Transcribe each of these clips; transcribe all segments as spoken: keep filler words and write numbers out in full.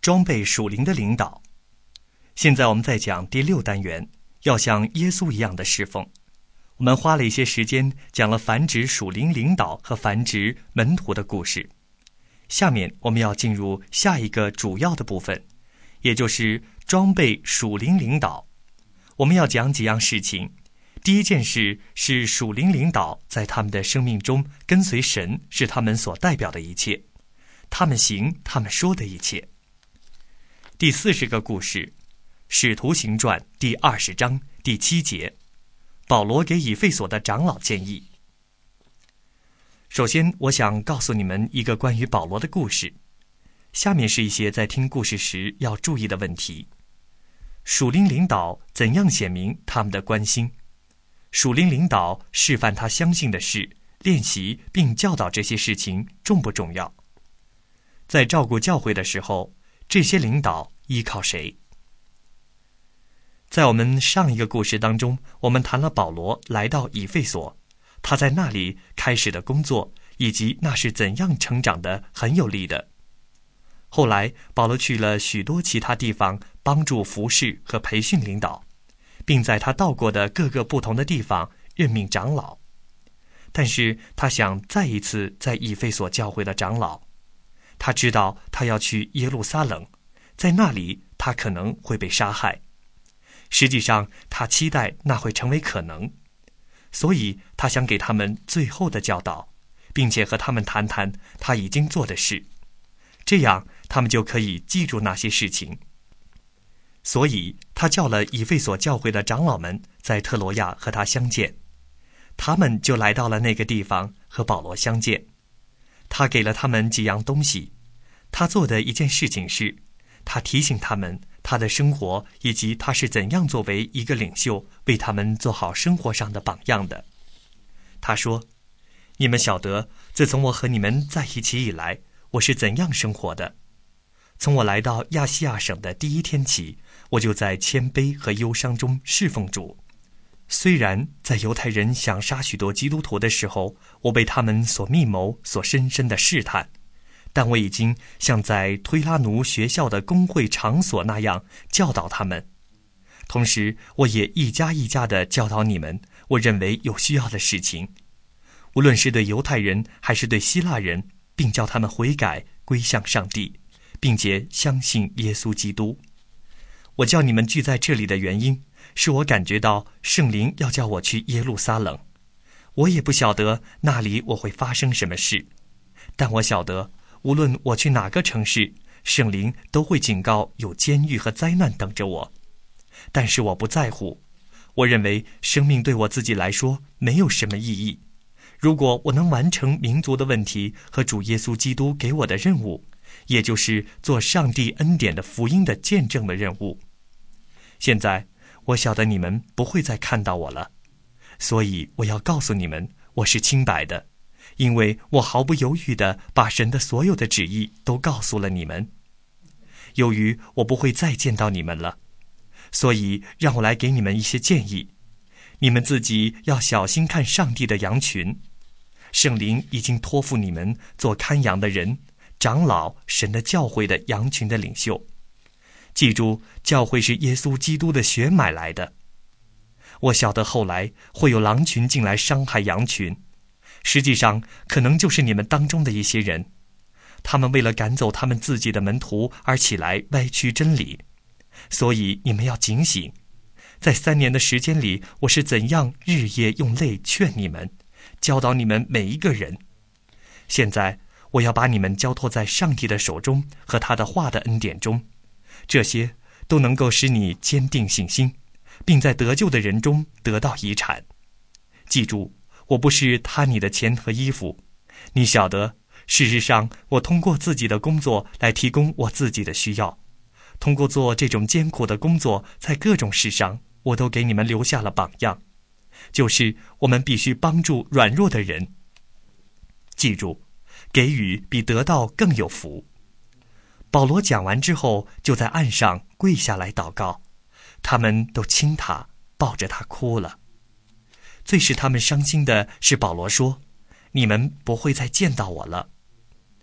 装备属灵的领导。现在我们在讲第六单元，要像耶稣一样的侍奉。我们花了一些时间讲了繁殖属灵领导和繁殖门徒的故事。下面我们要进入下一个主要的部分，也就是装备属灵领导。我们要讲几样事情。第一件事是属灵领导在他们的生命中跟随神，是他们所代表的一切，他们行他们说的一切。第四十个故事，使徒行传第二十章第七节，保罗给以弗所的长老建议。首先我想告诉你们一个关于保罗的故事，下面是一些在听故事时要注意的问题。属灵领导怎样显明他们的关心？属灵领导示范他相信的事，练习并教导这些事情重不重要？在照顾教会的时候，这些领导依靠谁？在我们上一个故事当中，我们谈了保罗来到以弗所，他在那里开始的工作，以及那是怎样成长的很有力的。后来保罗去了许多其他地方，帮助服侍和培训领导，并在他到过的各个不同的地方任命长老。但是他想再一次在以弗所教会的长老，他知道他要去耶路撒冷，在那里他可能会被杀害。实际上他期待那会成为可能，所以他想给他们最后的教导，并且和他们谈谈他已经做的事，这样他们就可以记住那些事情。所以他叫了以弗所教会的长老们在特罗亚和他相见，他们就来到了那个地方和保罗相见。他给了他们几样东西。他做的一件事情是，他提醒他们他的生活以及他是怎样作为一个领袖为他们做好生活上的榜样的。他说，你们晓得自从我和你们在一起以来，我是怎样生活的。从我来到亚细亚省的第一天起，我就在谦卑和忧伤中侍奉主。虽然在犹太人想杀许多基督徒的时候，我被他们所密谋，所深深的试探，但我已经像在推拉奴学校的公会场所那样教导他们。同时我也一家一家地教导你们我认为有需要的事情，无论是对犹太人还是对希腊人，并叫他们悔改归向上帝，并且相信耶稣基督。我叫你们聚在这里的原因，是我感觉到圣灵要叫我去耶路撒冷。我也不晓得那里我会发生什么事，但我晓得无论我去哪个城市，圣灵都会警告有监狱和灾难等着我。但是我不在乎，我认为生命对我自己来说没有什么意义。如果我能完成民族的问题和主耶稣基督给我的任务，也就是做上帝恩典的福音的见证的任务。现在我晓得你们不会再看到我了，所以我要告诉你们，我是清白的，因为我毫不犹豫地把神的所有的旨意都告诉了你们。由于我不会再见到你们了，所以让我来给你们一些建议。你们自己要小心看上帝的羊群，圣灵已经托付你们做看羊的人，长老，神的教会的羊群的领袖。记住，教会是耶稣基督的血买来的。我晓得后来会有狼群进来伤害羊群，实际上可能就是你们当中的一些人，他们为了赶走他们自己的门徒而起来歪曲真理。所以你们要警醒。在三年的时间里，我是怎样日夜用泪劝你们，教导你们每一个人。现在我要把你们交托在上帝的手中和他的话的恩典中，这些都能够使你坚定信心，并在得救的人中得到遗产。记住，我不是贪你的钱和衣服。你晓得，事实上我通过自己的工作来提供我自己的需要。通过做这种艰苦的工作，在各种事上我都给你们留下了榜样，就是我们必须帮助软弱的人。记住，给予比得到更有福。保罗讲完之后，就在岸上跪下来祷告，他们都亲他，抱着他哭了。最使他们伤心的是保罗说，你们不会再见到我了。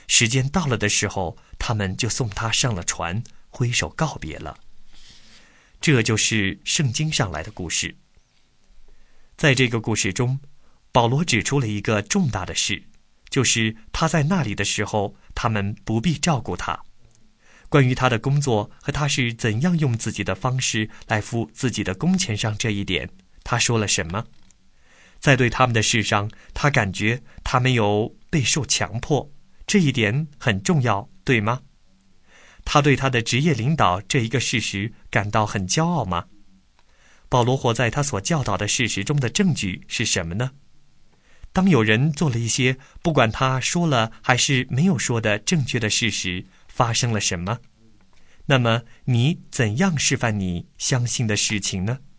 时间到了的时候，他们就送他上了船，挥手告别了。这就是圣经上来的故事。在这个故事中，保罗指出了一个重大的事，就是他在那里的时候，他们不必照顾他。关于他的工作和他是怎样用自己的方式来付自己的工钱上这一点，他说了什么？在对他们的事上，他感觉他没有备受强迫，这一点很重要，对吗？他对他的职业领导这一个事实感到很骄傲吗？保罗活在他所教导的事实中的证据是什么呢？当有人做了一些不管他说了还是没有说的正确的事实，发生了什么？那么你怎样示范你相信的事情呢？